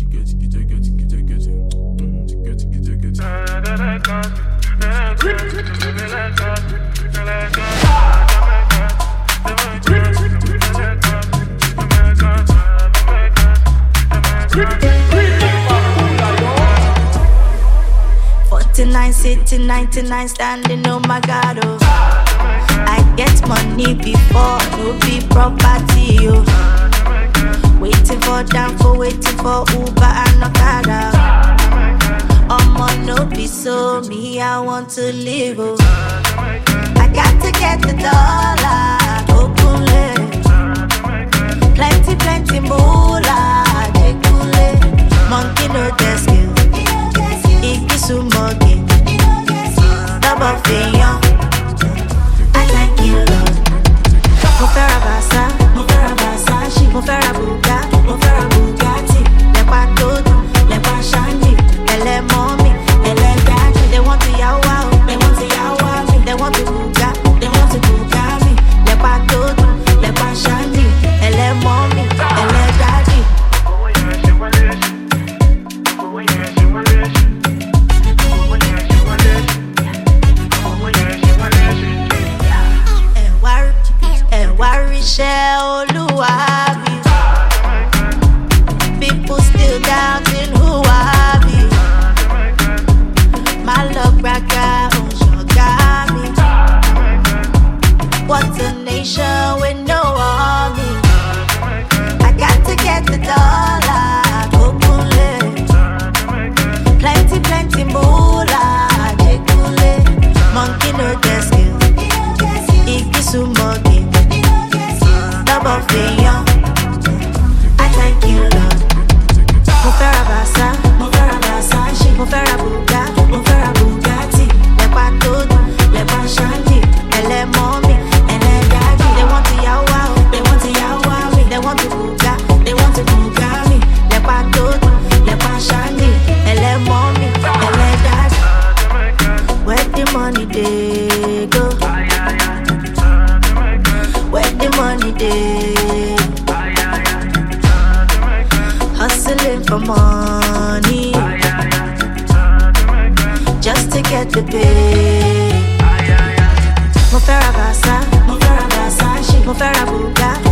Sitting 99 standing, oh my God, oh. I get money before, no be property, oh. Waiting for Danfo, waiting for Uber and Okada. No be so, me I want to live, oh. I got to get the dollar, okule. Plenty moolah, dekule. Monkey no desk, Ikisumogi. Double figure. I thank you, Lord. Mufera Basa, she Mufera Bugatti, Lepa Toto, Lepa Shandi, Ele Mommy, Ele Daddy. They want to yawa, they want to yawa me, they want to Bugatti, Lepa Toto, Lepa Shandi, Ele Mommy, Ele Daddy. People still doubting who I be. My love braka me. What's a nation with no army? I got to get the dollar, kokule. Plenty moolah, dekule. Monkey no desk, Ikisumogi. Double figure. I thank you, Lord. Mufera Basa, she Mufera Bugatti, Lepa Toto, Lepa Shandi, Ele Mommy, Ele Daddy. They want to yawa, they want to Bugatti, Lepa Toto, Lepa Shandi, Ele Mommy, Ele Daddy. Where the money they go? Where the money they? Hustling for money, just to get the pay. Mufera Basa, she Mufera Bugatti.